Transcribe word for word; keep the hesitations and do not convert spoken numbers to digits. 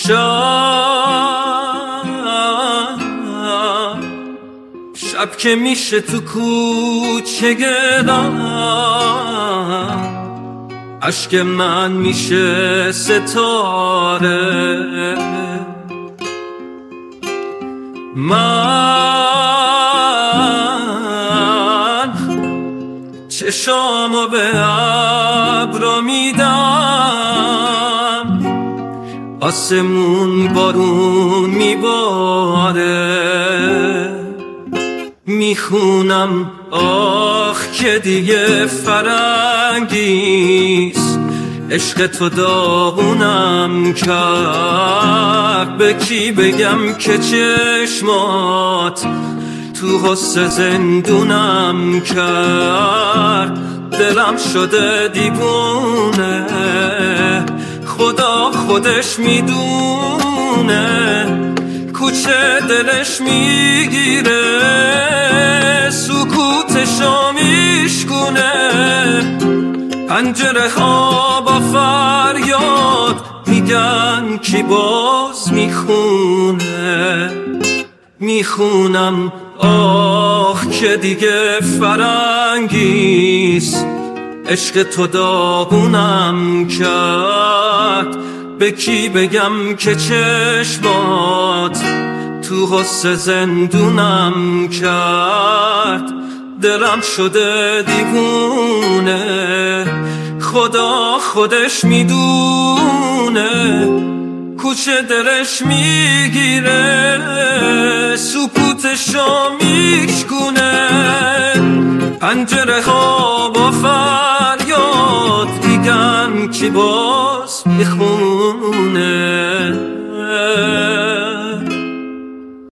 شب شب که میشه تو کوچه گدام عشق من میشه ستاره من چشامو به ابرا میدم آسمون بارون میباره میخونم آخ که دیگه فرنگیست عشق تو داغونم کرد به کی بگم که چشمات تو غصه زندونم کرد دلم شده دیوونه خدا خودش میدونه کوچه دلش میگیره سکوتشو میشکونه پنجره ها با فریاد میگن کی باز میخونه میخونم آخ که دیگه فرنگیست عشق تو داغونم کرد به کی بگم که چشمات تو غصه زندونم کرد دلم شده دیوونه خدا خودش میدونه کوچه دلش میگیره سکوتشو میشکونه پنجره ها با فریاد میگن کی باز میخونه